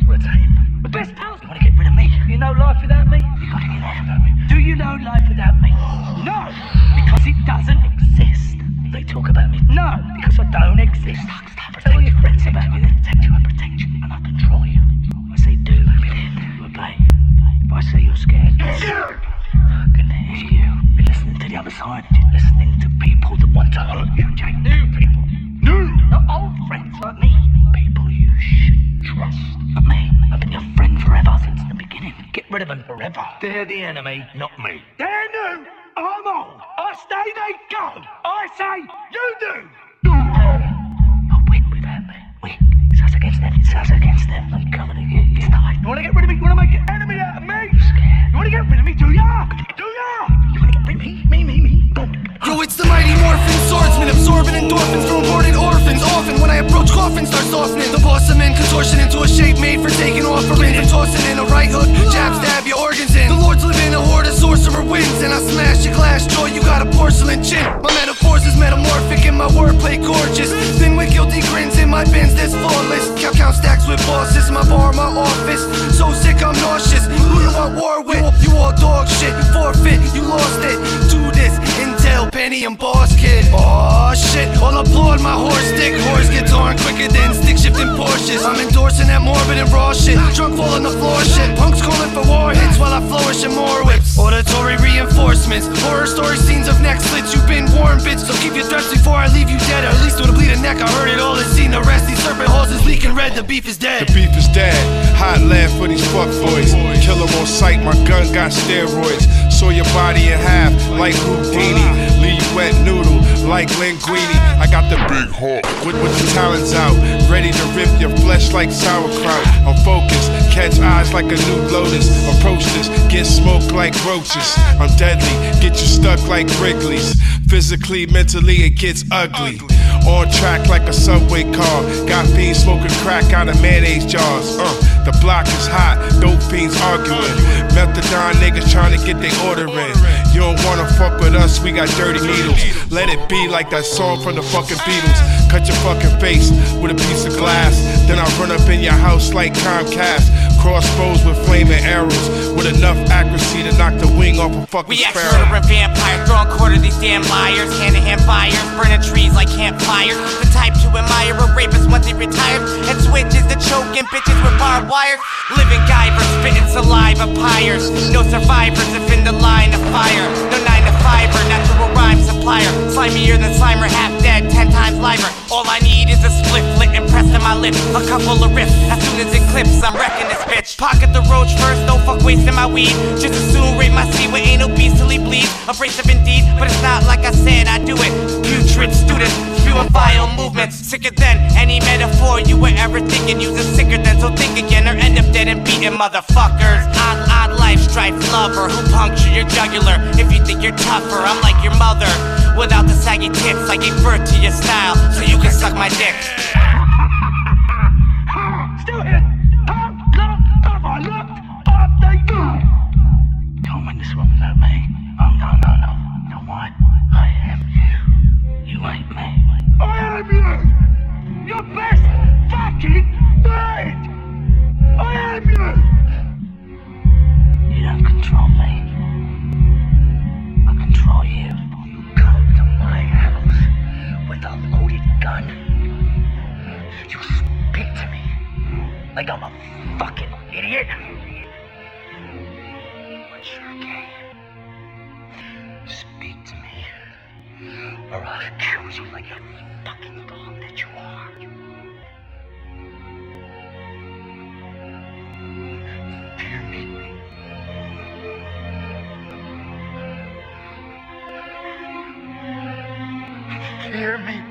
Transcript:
team. The best pals. You want to get rid of me? You know life without me? You got to get out of me. Do you know life without me? No, because it doesn't exist. They talk about me. No, because I don't exist. Tell all your friends about me, then protect you, I protect you, and I control you. I say do, you obey. If I say you're scared, I can hear you. You're listening to the other side. You're listening to people that want to hurt you, Jake. New people. New. Not old friends like me. People you should trust. Not me. I've been your friend forever since the beginning. Get rid of them forever. They're the enemy, not me. They're new. I'm old. I stay, they go. I say, you do. You're weak without me. Weak. It's us against them. It's us against them. I'm coming to get you. You want to get rid of me? You want to make an enemy out of me? You're scared. You want to get rid of me? Do ya? Do ya? You want to get rid of me? Me. Go. Yo, it's the mighty morphin swordsman, absorbing endorphins from aborted orphans. Often when I approach coffins, start softening. The boss of men contortion into a shape made for taking offerings and tossing in a right hook, jab, stab your organs in. The lords live in a horde of sorcerer wins, and I smash your glass jaw, you got a porcelain chin. My metaphors is metamorphic and my wordplay gorgeous. Thin with guilty grins in my bins that's flawless. Count stacks with bosses, my bar, my office. So sick I'm nauseous, who you want war with? You all dog shit, forfeit, you lost it. Do this, Intel, Penny and Boss Kid. Aw shit, all applaud my horse dick. Horse guitar quicker than stick shifting Porsches. I'm endorsing that morbid and raw shit. Drunk fall on the floor shit. Punks calling for war hits while I flourish in more whips. Auditory reinforcements, horror story scenes of neck slits. You've been warned, bitch, so keep your threats before I leave you dead. Or at least with a bleeding neck. I heard it all and seen the rest. These serpent holes is leaking red. The beef is dead. The beef is dead. Hot lead for these fuckboys. Kill 'em on sight. My gun got steroids. Saw your body in half like Houdini. Leave you wet noodle like linguine. I got the big hawk with the talons out, ready to rip your flesh like sauerkraut. I'm focused, catch eyes like a new lotus. Approach this, get smoked like roaches. I'm deadly, get you stuck like Wrigley's. Physically, mentally, it gets ugly. On track like a subway car. Got fiends smoking crack out of mayonnaise jars. The block is hot, dope fiends arguing. Methadone niggas trying to get their order in. You don't wanna fuck with us, we got dirty needles. Let it be like that song from the fucking Beatles. Cut your fucking face with a piece of glass. Then I run up in your house like Comcast. Crossbows with flaming arrows, with enough accuracy to knock the wing off a fucking We sparrow. ex-murdering vampires, throwing quarter these damn liars. Hand-to-hand fires, burning trees like campfires. The type to admire a rapist once he retires, and switches to choking bitches with barbed wire. Living guyvers, spitting saliva pyres. No survivors if in the line of fire. No 9 to 5er, natural rhyme supplier. Slimier than Slimer, half dead, 10 times liver. All I need is a split lit and pressed in my lips. A couple of riffs, as soon as it clips, I'm wrecking this bitch. Pocket the roach first, no fuck wasting my weed. Just as soon rape my seed with anal beastly bleed. Abrasive indeed, but it's not like I said I do it. Putrid student, spewing vile movements. Sicker than any metaphor you were ever thinking. You're sicker than, so think again or end up dead and beaten, motherfuckers. Odd life, strife lover who puncture your jugular. If you think you're tougher, I'm like your mother. Without the saggy tits, I gave birth to your style, so you can suck my dick. Still here. Have I looked after you? Don't win this one without me. Oh, no. You know why? I am you. You ain't me. I am you. Your best fucking friend. I am you. You don't control me. I control you. You come to my house with a loaded gun. You speak to me like I'm a fucking idiot. What's your game? Speak to me, or I'll kill you like a fucking dog that you are. Fear me. Fear me.